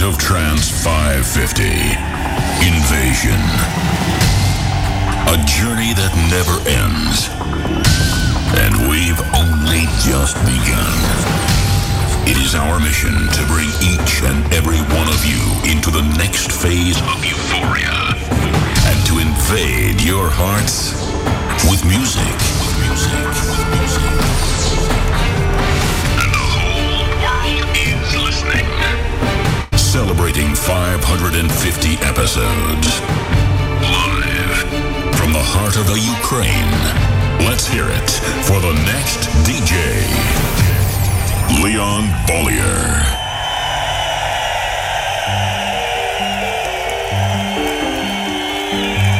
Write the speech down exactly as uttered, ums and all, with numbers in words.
of Trance five fifty. Invasion. A journey that never ends. And we've only just begun. It is our mission to bring each and every one of you into the next phase of euphoria and to invade your hearts with music. With music. With music. And the whole world is listening. Celebrating five hundred fifty episodes. Live from the heart of the Ukraine. Let's hear it for the next D J. Leon Bollier.